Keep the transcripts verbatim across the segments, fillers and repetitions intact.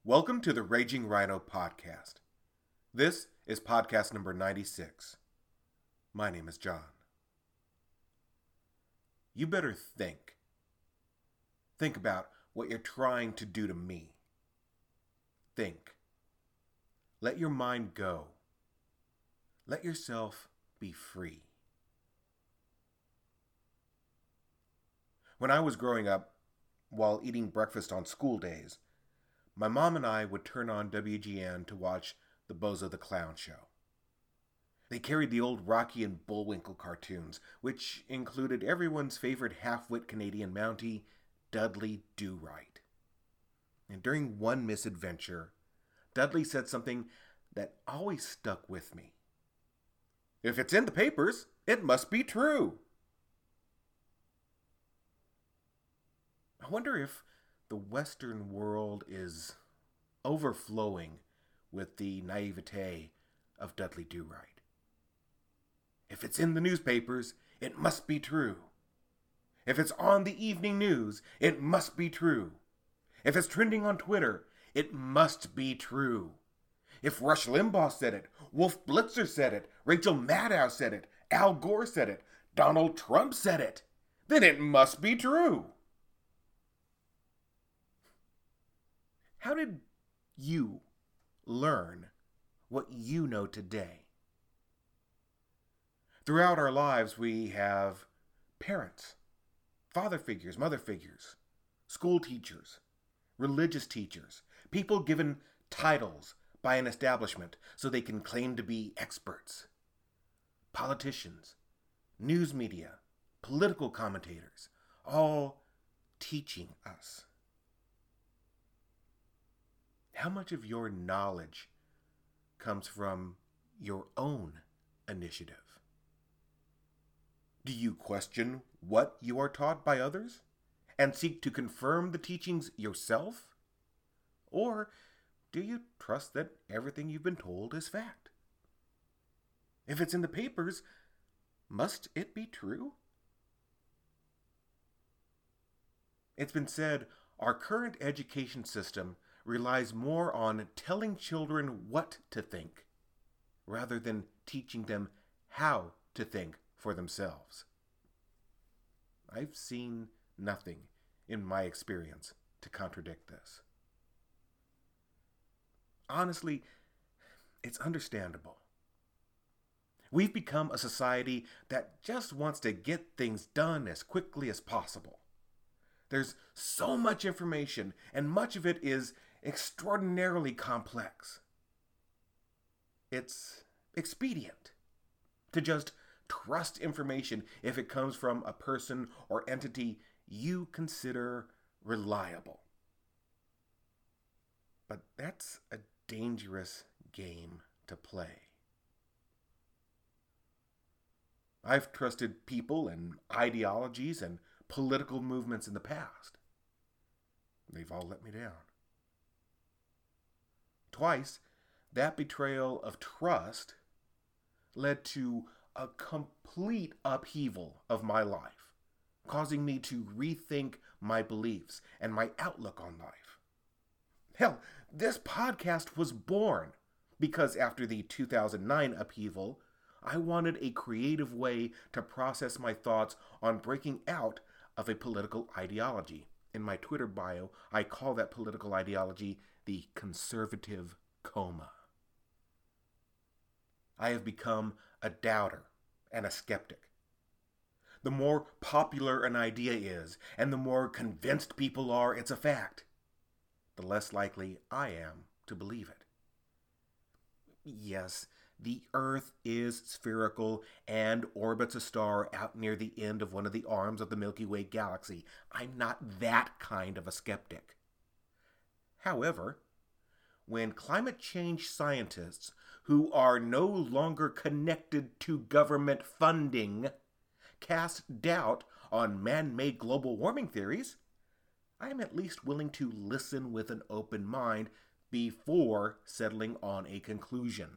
Welcome to the Raging Rhino podcast. This is podcast number ninety-six. My name is John. You better think. Think about what you're trying to do to me. Think. Let your mind go. Let yourself be free. When I was growing up, while eating breakfast on school days, my mom and I would turn on W G N to watch the Bozo the Clown Show. They carried the old Rocky and Bullwinkle cartoons, which included everyone's favorite half-wit Canadian Mountie, Dudley Do-Right. And during one misadventure, Dudley said something that always stuck with me. "If it's in the papers, it must be true." I wonder if the Western world is overflowing with the naivete of Dudley Do-Right. If it's in the newspapers, it must be true. If it's on the evening news, it must be true. If it's trending on Twitter, it must be true. If Rush Limbaugh said it, Wolf Blitzer said it, Rachel Maddow said it, Al Gore said it, Donald Trump said it, then it must be true. How did you learn what you know today? Throughout our lives, we have parents, father figures, mother figures, school teachers, religious teachers, people given titles by an establishment so they can claim to be experts, politicians, news media, political commentators, all teaching us. How much of your knowledge comes from your own initiative? Do you question what you are taught by others and seek to confirm the teachings yourself? Or do you trust that everything you've been told is fact? If it's in the papers, must it be true? It's been said our current education system relies more on telling children what to think rather than teaching them how to think for themselves. I've seen nothing in my experience to contradict this. Honestly, it's understandable. We've become a society that just wants to get things done as quickly as possible. There's so much information, and much of it is extraordinarily complex. It's expedient to just trust information if it comes from a person or entity you consider reliable. But that's a dangerous game to play. I've trusted people and ideologies and political movements in the past. They've all let me down. Twice, that betrayal of trust led to a complete upheaval of my life, causing me to rethink my beliefs and my outlook on life. Hell, this podcast was born because after the two thousand nine upheaval, I wanted a creative way to process my thoughts on breaking out of a political ideology. In my Twitter bio, I call that political ideology the conservative coma. I have become a doubter and a skeptic. The more popular an idea is, and the more convinced people are it's a fact, the less likely I am to believe it. Yes, the Earth is spherical and orbits a star out near the end of one of the arms of the Milky Way galaxy. I'm not that kind of a skeptic. However, when climate change scientists who are no longer connected to government funding cast doubt on man-made global warming theories, I am at least willing to listen with an open mind before settling on a conclusion.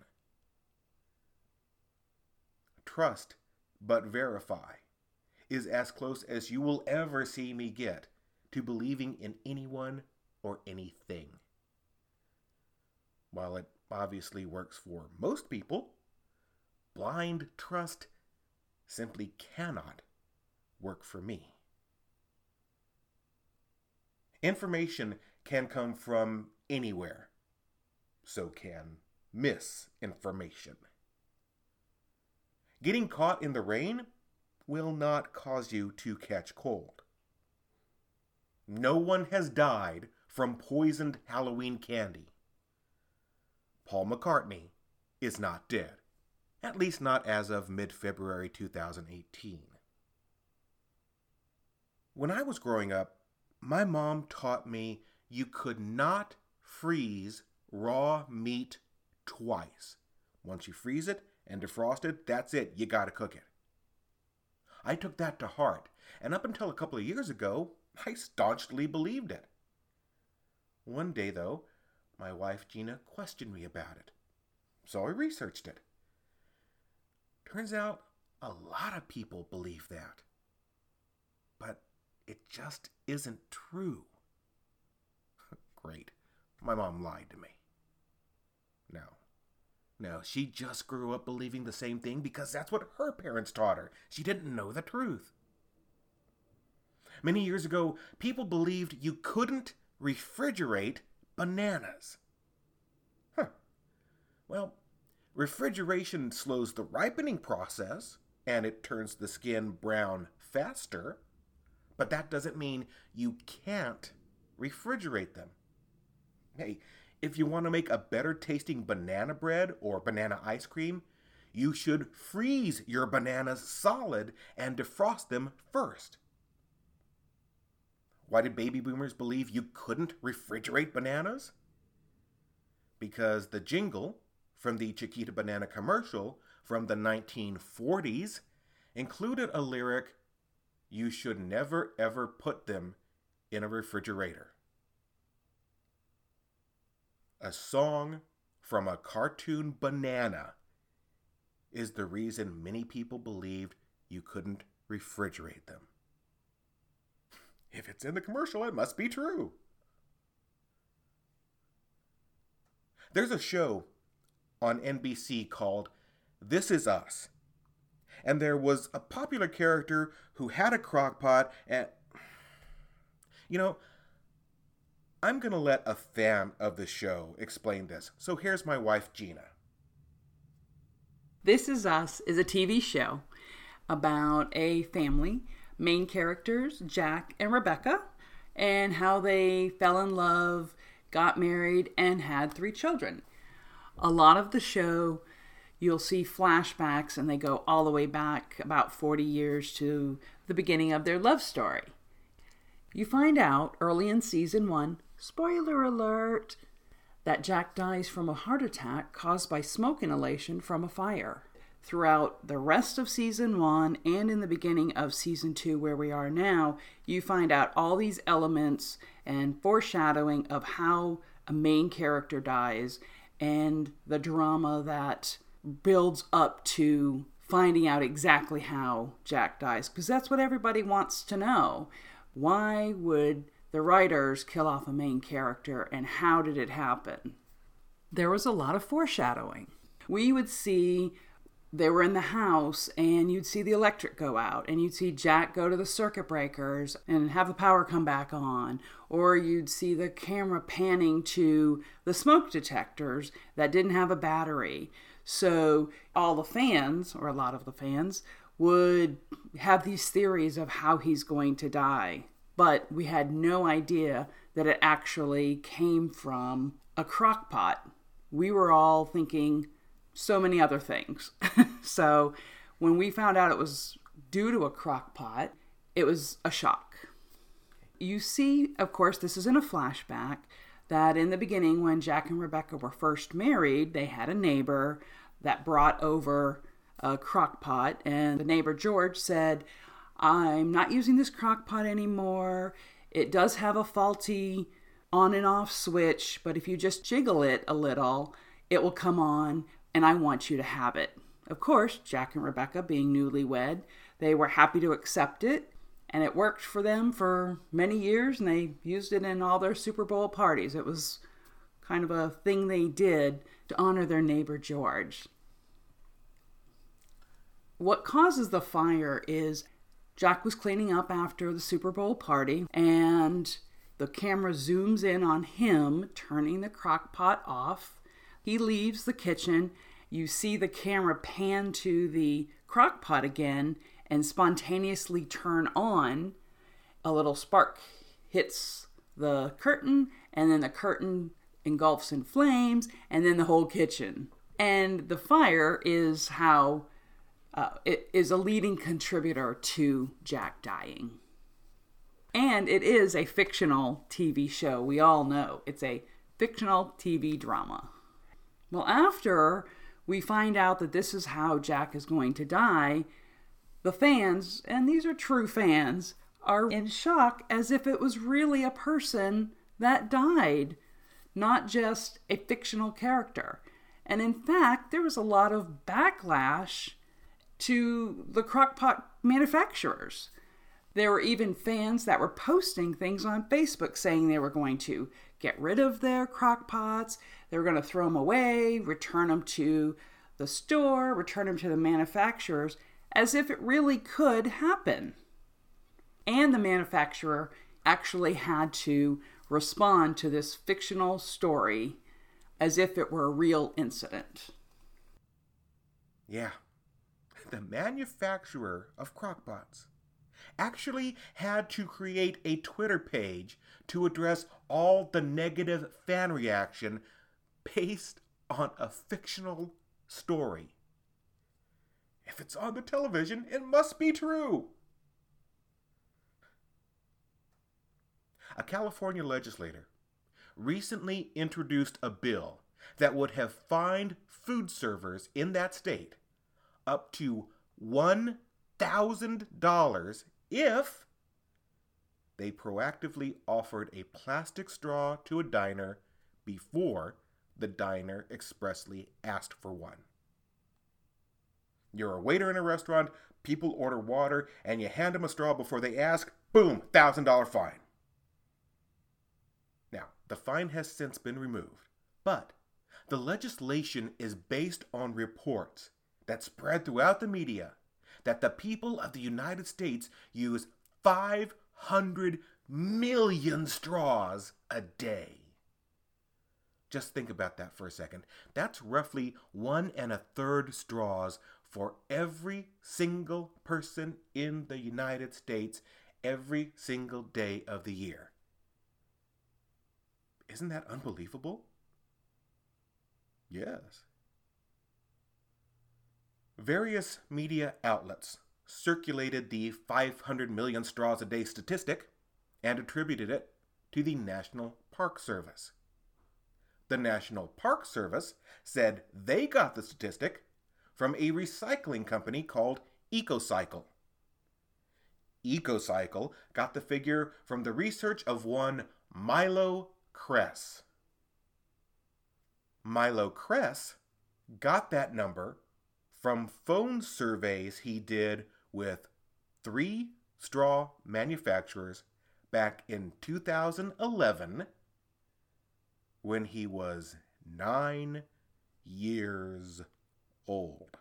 Trust but verify is as close as you will ever see me get to believing in anyone or anything. obviously works for most people, blind trust simply cannot work for me. Information can come from anywhere. So can misinformation. Getting caught in the rain will not cause you to catch cold. No one has died from poisoned Halloween candy. Paul McCartney is not dead, at least not as of mid-February two thousand eighteen. When I was growing up, my mom taught me you could not freeze raw meat twice. Once you freeze it and defrost it, that's it, you gotta cook it. I took that to heart, and up until a couple of years ago, I staunchly believed it. One day, though, my wife Gina questioned me about it, so I researched it. Turns out a lot of people believe that, but it just isn't true. Great, my mom lied to me. No, no, she just grew up believing the same thing because that's what her parents taught her. She didn't know the truth. Many years ago, people believed you couldn't refrigerate bananas. Huh. Well, refrigeration slows the ripening process, and it turns the skin brown faster, but that doesn't mean you can't refrigerate them. Hey, if you want to make a better tasting banana bread or banana ice cream, you should freeze your bananas solid and defrost them first. Why did baby boomers believe you couldn't refrigerate bananas? Because the jingle from the Chiquita Banana commercial from the nineteen forties included a lyric, "You should never ever put them in a refrigerator." A song from a cartoon banana is the reason many people believed you couldn't refrigerate them. If it's in the commercial, it must be true. There's a show on N B C called This Is Us. And there was a popular character who had a crock pot and, you know, I'm going to let a fan of the show explain this. So here's my wife, Gina. This Is Us is a T V show about a family, main characters, Jack and Rebecca, and how they fell in love, got married, and had three children. A lot of the show, you'll see flashbacks, and they go all the way back about forty years to the beginning of their love story. You find out early in season one, spoiler alert, that Jack dies from a heart attack caused by smoke inhalation from a fire. Throughout the rest of season one and in the beginning of season two, where we are now, you find out all these elements and foreshadowing of how a main character dies and the drama that builds up to finding out exactly how Jack dies. Because that's what everybody wants to know. Why would the writers kill off a main character, and how did it happen? There was a lot of foreshadowing. We would see they were in the house, and you'd see the electric go out, and you'd see Jack go to the circuit breakers and have the power come back on, or you'd see the camera panning to the smoke detectors that didn't have a battery. So all the fans, or a lot of the fans, would have these theories of how he's going to die. But we had no idea that it actually came from a crock pot. We were all thinking so many other things. So when we found out it was due to a crock pot, it was a shock. You see, of course, this is in a flashback, that in the beginning when Jack and Rebecca were first married, they had a neighbor that brought over a crock pot, and the neighbor George said, "I'm not using this crock pot anymore. It does have a faulty on and off switch, but if you just jiggle it a little, it will come on, and I want you to have it." Of course, Jack and Rebecca, being newlywed, they were happy to accept it, and it worked for them for many years, and they used it in all their Super Bowl parties. It was kind of a thing they did to honor their neighbor George. What causes the fire is Jack was cleaning up after the Super Bowl party, and the camera zooms in on him turning the crock pot off. He leaves the kitchen. You see the camera pan to the crock pot again and spontaneously turn on. A little spark hits the curtain, and then the curtain engulfs in flames, and then the whole kitchen. And the fire is how uh, it is a leading contributor to Jack dying. And it is a fictional T V show. We all know it's a fictional T V drama. Well, after we find out that this is how Jack is going to die, the fans, and these are true fans, are in shock as if it was really a person that died, not just a fictional character. And in fact, there was a lot of backlash to the crockpot manufacturers. There were even fans that were posting things on Facebook saying they were going to get rid of their crockpots, they were going to throw them away, return them to the store, return them to the manufacturers, as if it really could happen. And the manufacturer actually had to respond to this fictional story as if it were a real incident. Yeah, the manufacturer of crockpots actually had to create a Twitter page to address all the negative fan reaction based on a fictional story. If it's on the television, it must be true. A California legislator recently introduced a bill that would have fined food servers in that state up to one thousand dollars if they proactively offered a plastic straw to a diner before the diner expressly asked for one. You're a waiter in a restaurant, people order water, and you hand them a straw before they ask, boom, one thousand dollars fine. Now, the fine has since been removed, but the legislation is based on reports that spread throughout the media that the people of the United States use five hundred million straws a day. Just think about that for a second. That's roughly one and a third straws for every single person in the United States every single day of the year. Isn't that unbelievable? Yes. Various media outlets circulated the five hundred million straws a day statistic and attributed it to the National Park Service. The National Park Service said they got the statistic from a recycling company called EcoCycle. EcoCycle got the figure from the research of one Milo Kress. Milo Kress got that number from phone surveys he did with three straw manufacturers back in two thousand eleven when he was nine years old.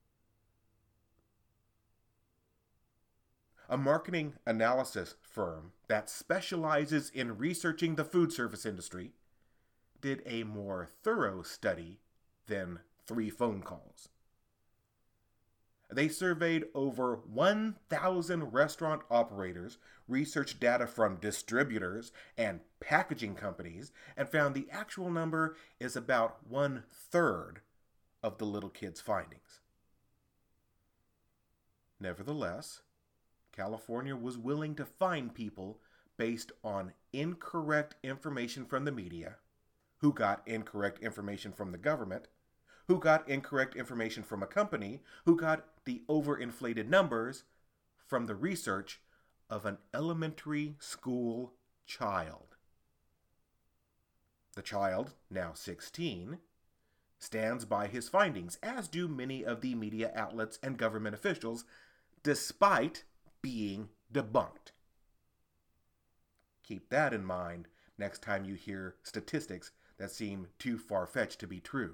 A marketing analysis firm that specializes in researching the food service industry did a more thorough study than three phone calls. They surveyed over one thousand restaurant operators, researched data from distributors and packaging companies, and found the actual number is about one third of the little kid's findings. Nevertheless, California was willing to fine people based on incorrect information from the media, who got incorrect information from the government, who got incorrect information from a company, who got the overinflated numbers from the research of an elementary school child. The child, now sixteen, stands by his findings, as do many of the media outlets and government officials, despite being debunked. Keep that in mind next time you hear statistics that seem too far-fetched to be true.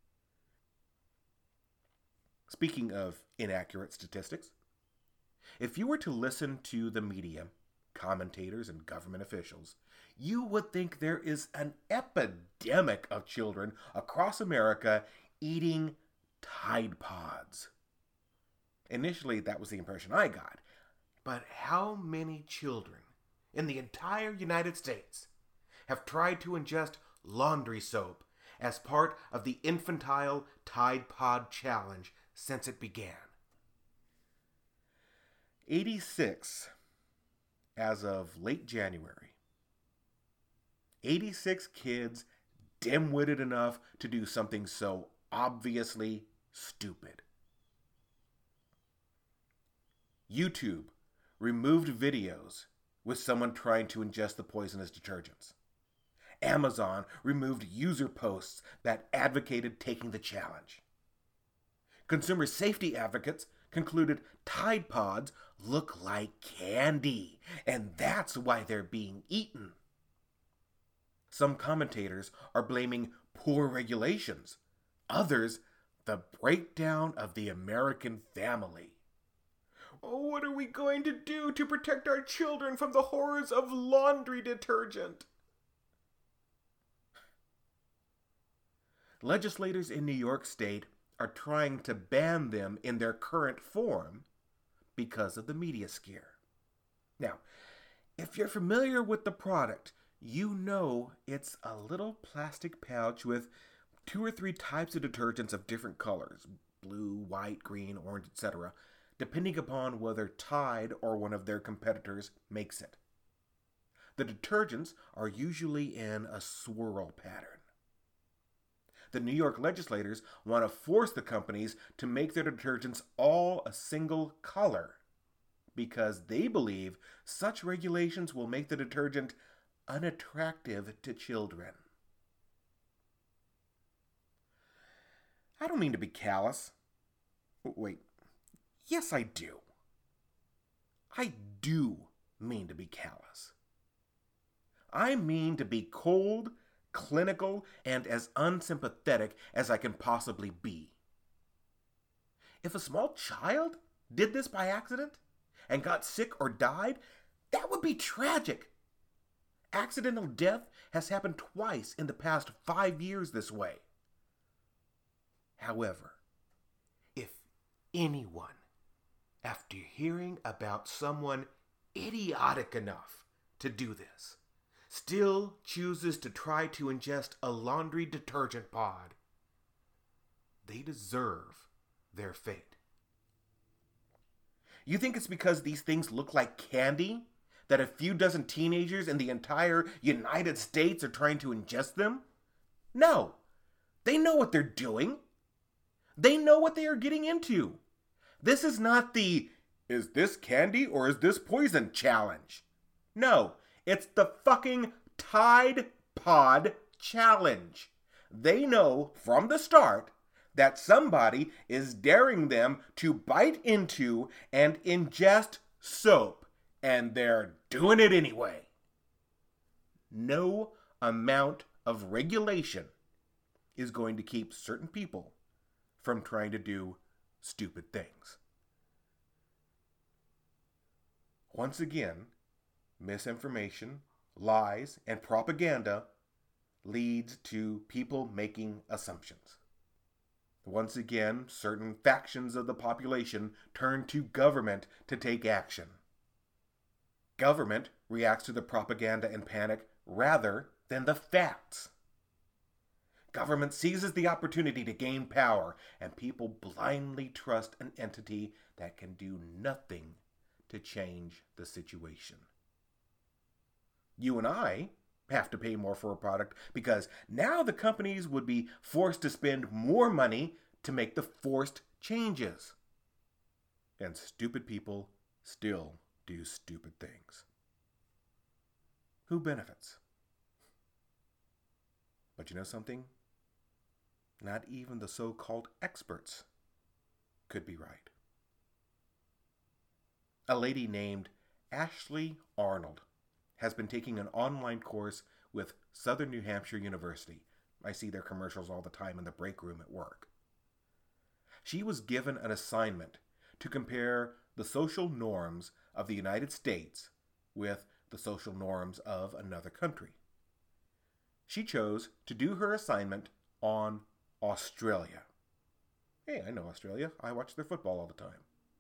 Speaking of inaccurate statistics, if you were to listen to the media, commentators, and government officials, you would think there is an epidemic of children across America eating Tide Pods. Initially, that was the impression I got. But how many children in the entire United States have tried to ingest laundry soap as part of the infantile Tide Pod challenge since it began? eighty-six as of late January. eighty-six kids dim-witted enough to do something so obviously stupid. YouTube removed videos with someone trying to ingest the poisonous detergents. Amazon removed user posts that advocated taking the challenge. Consumer safety advocates concluded Tide Pods look like candy, and that's why they're being eaten. Some commentators are blaming poor regulations. Others, the breakdown of the American family. Oh, what are we going to do to protect our children from the horrors of laundry detergent? Legislators in New York State are trying to ban them in their current form because of the media scare. Now, if you're familiar with the product, you know it's a little plastic pouch with two or three types of detergents of different colors, blue, white, green, orange, et cetera, depending upon whether Tide or one of their competitors makes it. The detergents are usually in a swirl pattern. The New York legislators want to force the companies to make their detergents all a single color because they believe such regulations will make the detergent unattractive to children. I don't mean to be callous. Wait, yes I do. I do mean to be callous. I mean to be cold, clinical, and as unsympathetic as I can possibly be. If a small child did this by accident and got sick or died, that would be tragic. Accidental death has happened twice in the past five years this way. However, if anyone, after hearing about someone idiotic enough to do this, still chooses to try to ingest a laundry detergent pod, they deserve their fate. You think it's because these things look like candy that a few dozen teenagers in the entire United States are trying to ingest them? No. They know what they're doing. They know what they are getting into. This is not the, is this candy or is this poison challenge? No. It's the fucking Tide Pod challenge. They know from the start that somebody is daring them to bite into and ingest soap, and they're doing it anyway. No amount of regulation is going to keep certain people from trying to do stupid things. Once again, misinformation, lies, and propaganda leads to people making assumptions. Once again, certain factions of the population turn to government to take action. Government reacts to the propaganda and panic rather than the facts. Government seizes the opportunity to gain power, and people blindly trust an entity that can do nothing to change the situation. You and I have to pay more for a product because now the companies would be forced to spend more money to make the forced changes. And stupid people still do stupid things. Who benefits? But you know something? Not even the so-called experts could be right. A lady named Ashley Arnold has been taking an online course with Southern New Hampshire University I see their commercials all the time in the break room at work. She was given an assignment to compare the social norms of the United States with the social norms of another country. She chose to do her assignment on Australia. Hey, I know Australia. I watch their football all the time.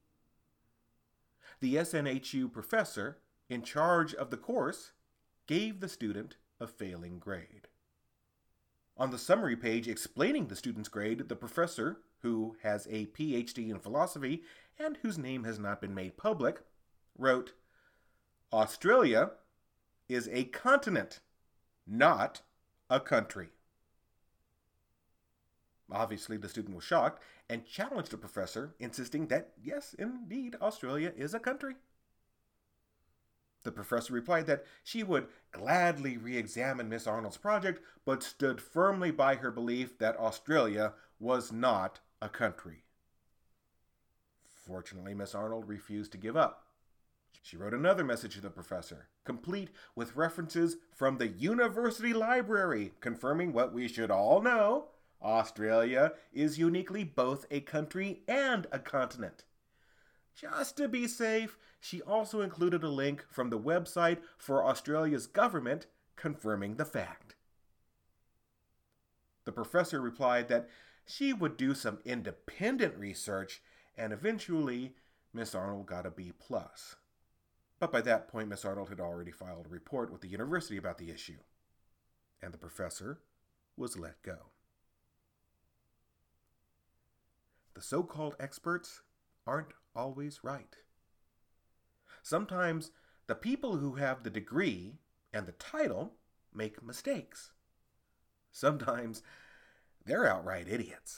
The S N H U professor in charge of the course gave the student a failing grade. On the summary page explaining the student's grade, the professor, who has a P H D in philosophy and whose name has not been made public, wrote, "Australia is a continent, not a country." Obviously, the student was shocked and challenged the professor, insisting that, yes, indeed, Australia is a country. The professor replied that she would gladly re-examine Miss Arnold's project, but stood firmly by her belief that Australia was not a country. Fortunately, Miss Arnold refused to give up. She wrote another message to the professor, complete with references from the university library, confirming what we should all know: Australia is uniquely both a country and a continent. Just to be safe, she also included a link from the website for Australia's government confirming the fact. The professor replied that she would do some independent research, and eventually Miss Arnold got a B plus. But by that point, Miss Arnold had already filed a report with the university about the issue, and the professor was let go. The so-called experts aren't always right. Sometimes the people who have the degree and the title make mistakes. Sometimes they're outright idiots.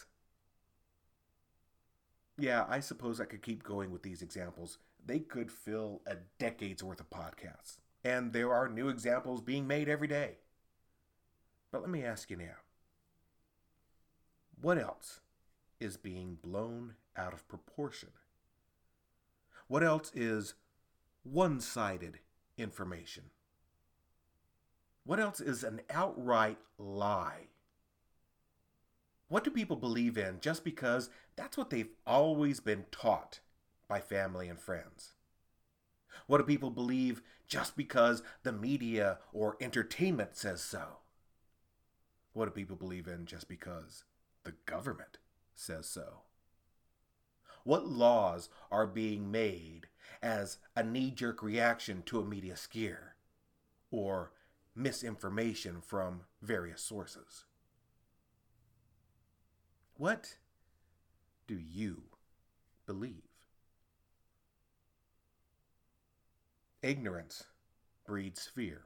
Yeah, I suppose I could keep going with these examples. They could fill a decade's worth of podcasts. And there are new examples being made every day. But let me ask you now, what else is being blown out of proportion? What else is one-sided information? What else is an outright lie? What do people believe in just because that's what they've always been taught by family and friends? What do people believe just because the media or entertainment says so? What do people believe in just because the government says so? What laws are being made as a knee-jerk reaction to a media scare or misinformation from various sources? What do you believe? Ignorance breeds fear.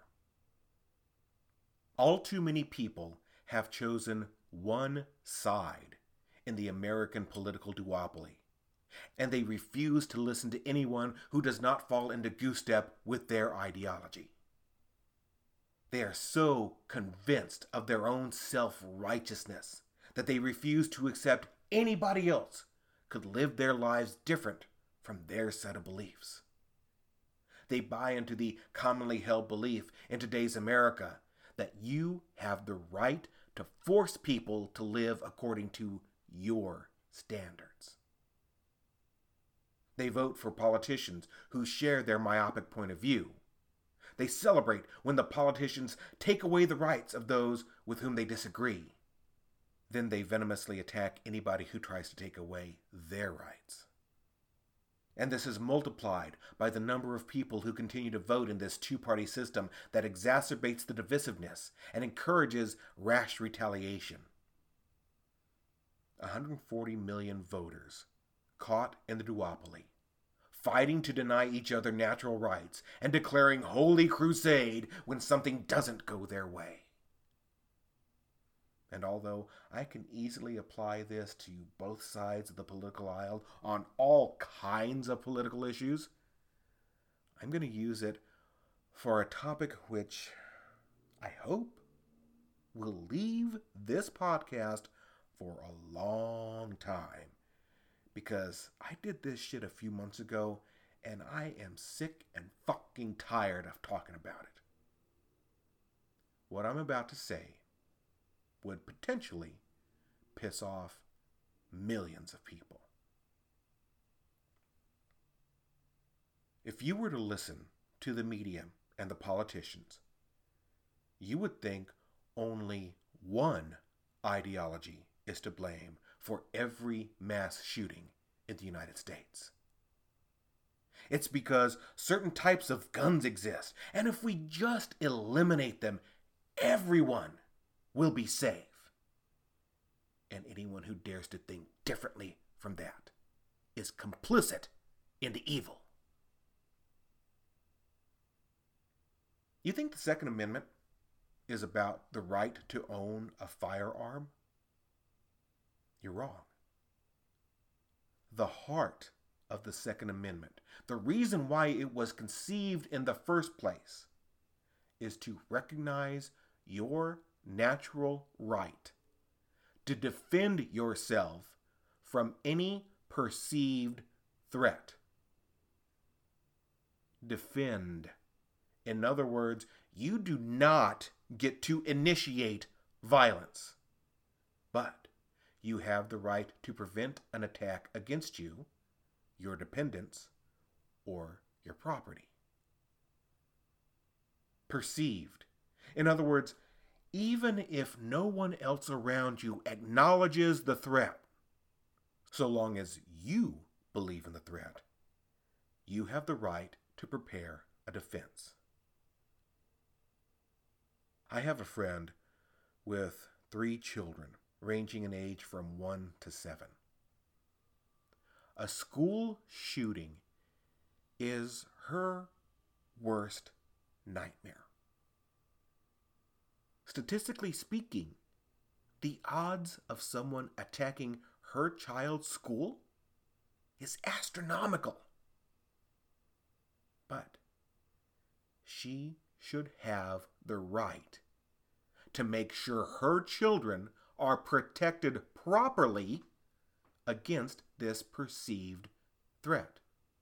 All too many people have chosen one side in the American political duopoly, and they refuse to listen to anyone who does not fall into goose-step with their ideology. They are so convinced of their own self-righteousness that they refuse to accept anybody else could live their lives different from their set of beliefs. They buy into the commonly held belief in today's America that you have the right to force people to live according to your standards. They vote for politicians who share their myopic point of view. They celebrate when the politicians take away the rights of those with whom they disagree. Then they venomously attack anybody who tries to take away their rights. And this is multiplied by the number of people who continue to vote in this two-party system that exacerbates the divisiveness and encourages rash retaliation. one hundred forty million voters caught in the duopoly, fighting to deny each other natural rights and declaring holy crusade when something doesn't go their way. And although I can easily apply this to both sides of the political aisle on all kinds of political issues, I'm going to use it for a topic which I hope will leave this podcast for a long time. Because I did this shit a few months ago, and I am sick and fucking tired of talking about it. What I'm about to say would potentially piss off millions of people. If you were to listen to the media and the politicians, you would think only one ideology is to blame for every mass shooting in the United States. It's because certain types of guns exist, and if we just eliminate them, everyone will be safe. And anyone who dares to think differently from that is complicit in the evil. You think the Second Amendment is about the right to own a firearm? You're wrong. The heart of the Second Amendment, the reason why it was conceived in the first place, is to recognize your natural right to defend yourself from any perceived threat. Defend. In other words, you do not get to initiate violence, but you have the right to prevent an attack against you, your dependents, or your property. Perceived. In other words, even if no one else around you acknowledges the threat, so long as you believe in the threat, you have the right to prepare a defense. I have a friend with three children, ranging in age from one to seven. A school shooting is her worst nightmare. Statistically speaking, the odds of someone attacking her child's school is astronomical. But she should have the right to make sure her children are protected properly against this perceived threat.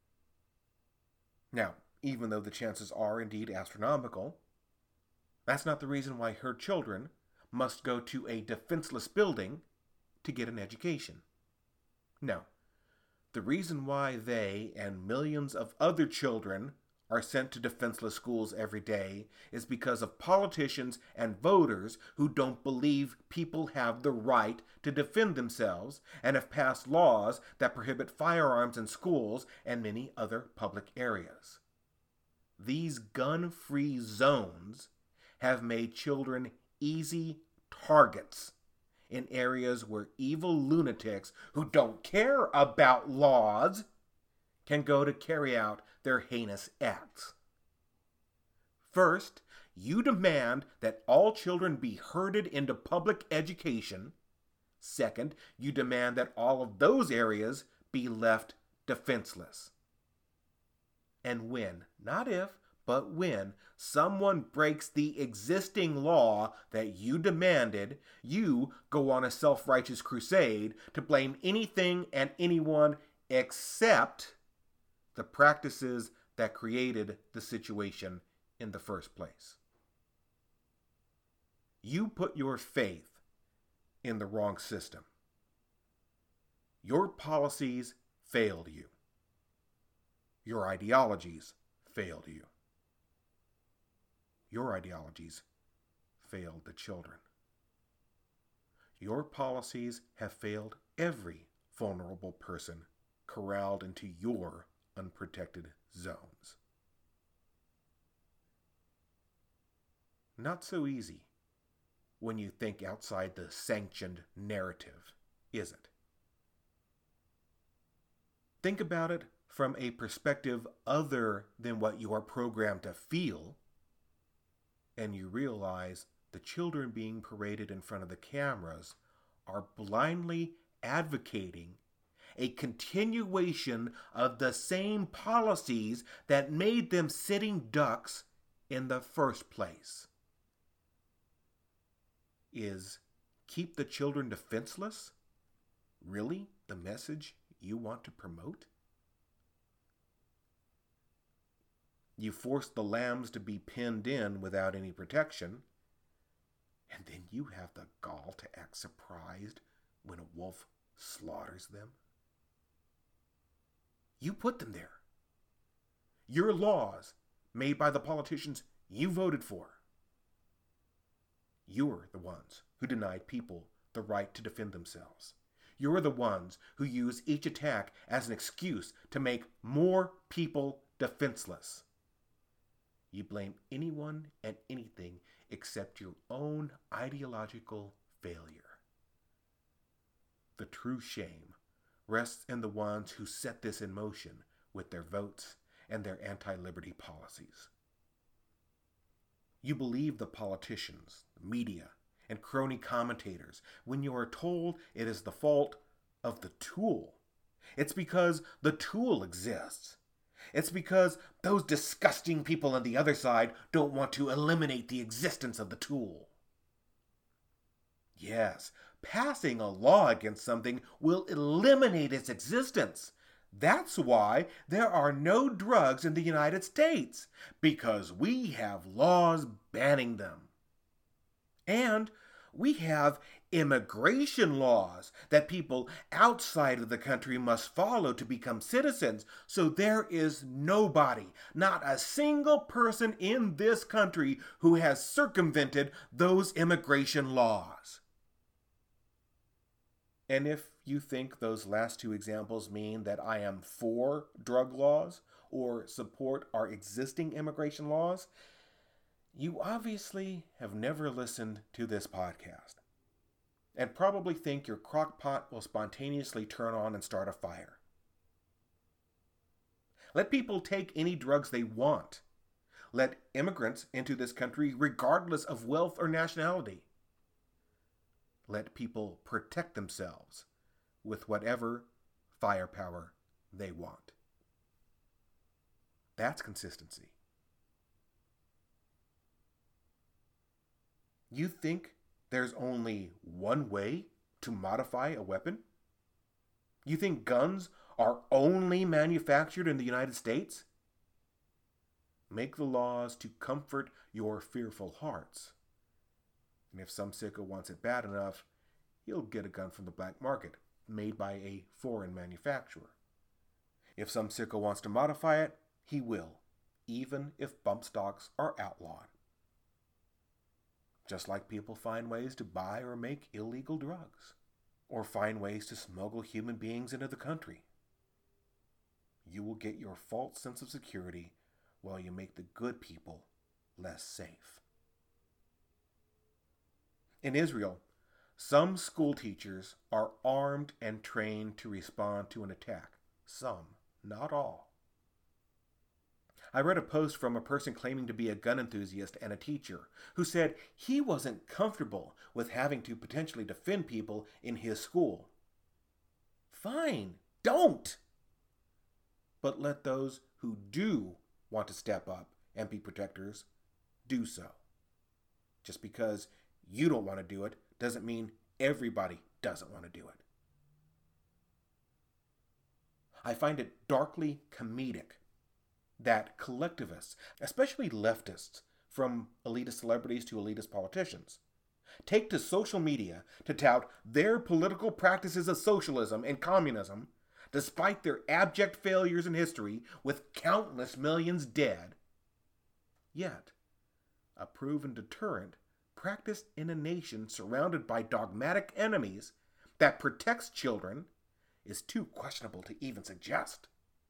Now, even though the chances are indeed astronomical, that's not the reason why her children must go to a defenseless building to get an education. No, the reason why they and millions of other children are sent to defenseless schools every day is because of politicians and voters who don't believe people have the right to defend themselves and have passed laws that prohibit firearms in schools and many other public areas. These gun-free zones have made children easy targets in areas where evil lunatics who don't care about laws can go to carry out their heinous acts. First, you demand that all children be herded into public education. Second, you demand that all of those areas be left defenseless. And when, not if, but when someone breaks the existing law that you demanded, you go on a self-righteous crusade to blame anything and anyone except the practices that created the situation in the first place. You put your faith in the wrong system. Your policies failed you. Your ideologies failed you. Your ideologies failed the children. Your policies have failed every vulnerable person corralled into your unprotected zones. Not so easy when you think outside the sanctioned narrative, is it? Think about it from a perspective other than what you are programmed to feel, and you realize the children being paraded in front of the cameras are blindly advocating a continuation of the same policies that made them sitting ducks in the first place. Is keep the children defenseless really the message you want to promote? You force the lambs to be penned in without any protection, And then you have the gall to act surprised when a wolf slaughters them? You put them there. Your laws, made by the politicians you voted for. You're the ones who denied people the right to defend themselves. You're the ones who use each attack as an excuse to make more people defenseless. You blame anyone and anything except your own ideological failure. The true shame rests in the ones who set this in motion with their votes and their anti-liberty policies. You believe the politicians, the media, and crony commentators when you are told it is the fault of the tool. It's because the tool exists. It's because those disgusting people on the other side don't want to eliminate the existence of the tool. Yes, passing a law against something will eliminate its existence. That's why there are no drugs in the United States, because we have laws banning them. And we have immigration laws that people outside of the country must follow to become citizens. So there is nobody, not a single person in this country who has circumvented those immigration laws. And if you think those last two examples mean that I am for drug laws or support our existing immigration laws, you obviously have never listened to this podcast and probably think your crock pot will spontaneously turn on and start a fire. Let people take any drugs they want. Let immigrants into this country regardless of wealth or nationality. Let people protect themselves with whatever firepower they want. That's consistency. You think there's only one way to modify a weapon? You think guns are only manufactured in the United States? Make the laws to comfort your fearful hearts. And if some sicko wants it bad enough, he'll get a gun from the black market, made by a foreign manufacturer. If some sicko wants to modify it, he will, even if bump stocks are outlawed. Just like people find ways to buy or make illegal drugs, or find ways to smuggle human beings into the country. You will get your false sense of security while you make the good people less safe. In Israel, some school teachers are armed and trained to respond to an attack. Some, not all. I read a post from a person claiming to be a gun enthusiast and a teacher who said he wasn't comfortable with having to potentially defend people in his school. Fine, don't! But let those who do want to step up and be protectors do so. Just because you don't want to do it doesn't mean everybody doesn't want to do it. I find it darkly comedic that collectivists, especially leftists, from elitist celebrities to elitist politicians, take to social media to tout their political practices of socialism and communism, despite their abject failures in history with countless millions dead. Yet, a proven deterrent practiced in a nation surrounded by dogmatic enemies that protects children is too questionable to even suggest.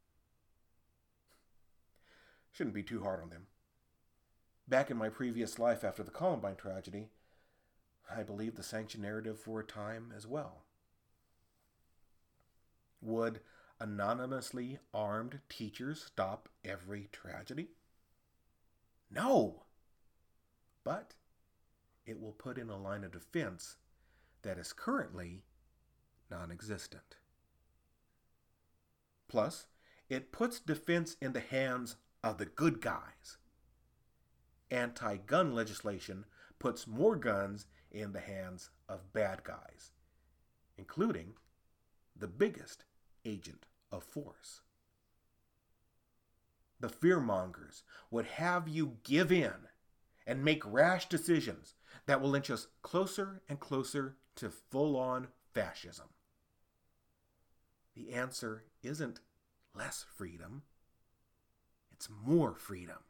Shouldn't be too hard on them. Back in my previous life after the Columbine tragedy, I believed the sanction narrative for a time as well. Would anonymously armed teachers stop every tragedy? No! But it will put in a line of defense that is currently non-existent. Plus, it puts defense in the hands of the good guys. Anti-gun legislation puts more guns in the hands of bad guys, including the biggest agent of force. The fearmongers would have you give in and make rash decisions that will inch us closer and closer to full-on fascism. The answer isn't less freedom, it's more freedom.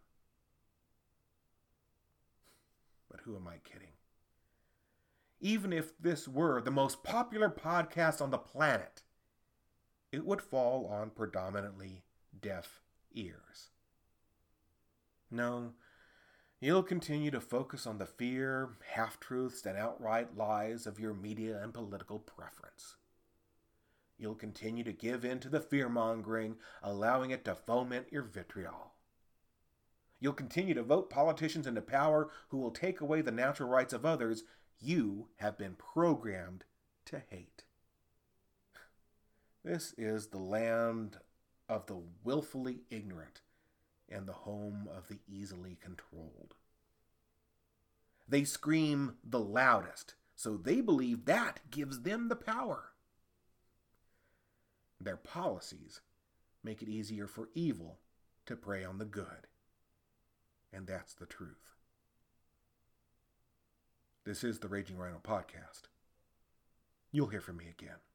But who am I kidding? Even if this were the most popular podcast on the planet, it would fall on predominantly deaf ears. No, you'll continue to focus on the fear, half-truths, and outright lies of your media and political preference. You'll continue to give in to the fear-mongering, allowing it to foment your vitriol. You'll continue to vote politicians into power who will take away the natural rights of others you have been programmed to hate. This is the land of the willfully ignorant and the home of the easily controlled. They scream the loudest, so they believe that gives them the power. Their policies make it easier for evil to prey on the good. And that's the truth. This is the Raging Rhino Podcast. You'll hear from me again.